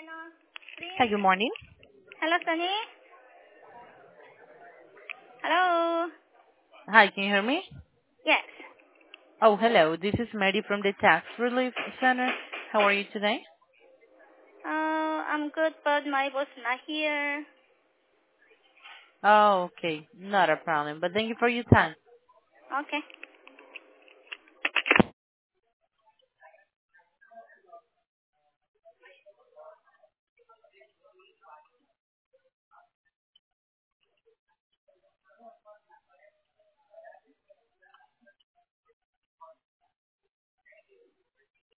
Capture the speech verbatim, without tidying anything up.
Hi, good morning. Hello, Sunny. Hello. Hi, can you hear me? Yes. Oh, hello. This is Mary from the Tax Relief Center. How are you today? Uh, I'm good, but my boss not here. Oh, okay. Not a problem. But thank you for your time. Okay.